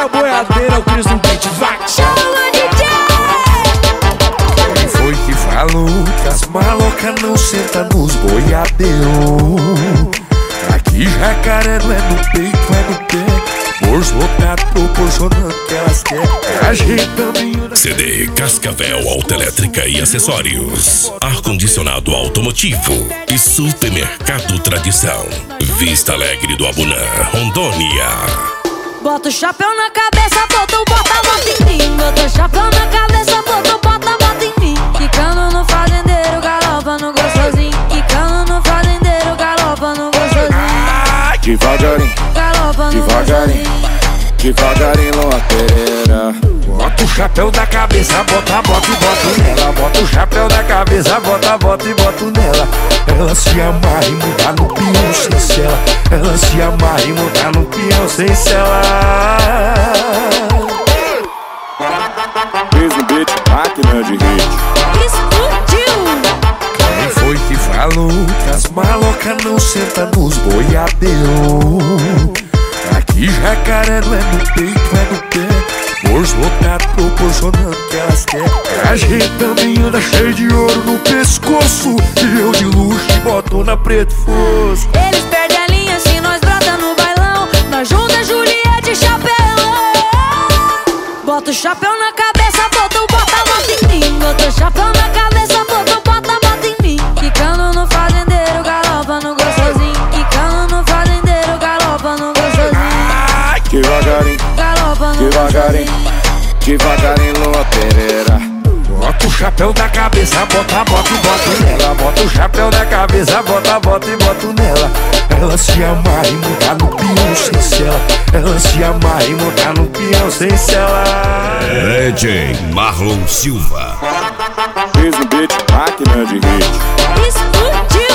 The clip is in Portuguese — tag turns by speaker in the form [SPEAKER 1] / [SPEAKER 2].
[SPEAKER 1] boiadeira, o Cris no beat, vai!
[SPEAKER 2] Chama DJ!
[SPEAKER 3] Quem foi que falou que as malocas não sentam nos boiadeiros? Aqui Jacaré não é no peito, é no pé. Bolso lotado proporcionando que elas querem. Ajeitando
[SPEAKER 4] CD Cascavel Autoelétrica e Acessórios, ar-condicionado automotivo e supermercado Tradição. Vista Alegre do Abunã, Rondônia.
[SPEAKER 2] Bota o chapéu na cabeça, bota em mim. Bota o chapéu na cabeça, bota em mim. Quicando no fazendeiro, galopa no gostosinho. Quicando no fazendeiro, galopa no gostosinho.
[SPEAKER 3] devagarinho,
[SPEAKER 2] Galopa no
[SPEAKER 3] devagarinho,
[SPEAKER 2] gostosinho.
[SPEAKER 3] devagarinho, Lua Pereira. Bota o chapéu da cabeça, bota e boto nela. Bota o chapéu da cabeça, bota e boto nela. Ela se amarra e muda no peão sem cela. Ela se amarra e muda no peão sem cela. Fez um beat, máquina de hit.
[SPEAKER 2] Explodiu!
[SPEAKER 3] Quem foi que falou que as malocas não sentam nos boiadeiros? Aqui Jacaré não é no peito, é no pé. Bolso lotado proporcionando que elas querem. A gente também anda cheio de ouro no pescoço. E eu de luxo e botona preto fosco.
[SPEAKER 2] Eles perdem a linha se nós brota no bailão. Nós junta Juliette e chapéu. Bota o chapéu na cabeça, bota em mim. Bota o chapéu na cabeça, bota em mim. Quicando no fazendeiro, galopa no gostosinho. Quicando no fazendeiro, galopa no gostosinho.
[SPEAKER 3] Devagarinho,
[SPEAKER 2] Galopa no
[SPEAKER 3] devagarinho,
[SPEAKER 2] gostosinho.
[SPEAKER 3] devagarinho, Lua Pereira. Bota o chapéu da cabeça, bota e boto nela. Bota o chapéu da cabeça, bota e boto nela. Ela se amarra e muda no peão sem cela. Ela se amarra e muda no peão sem cela.
[SPEAKER 4] DJ Marlon Silva.
[SPEAKER 3] Fez um beat, máquina de hit.
[SPEAKER 2] Explodiu!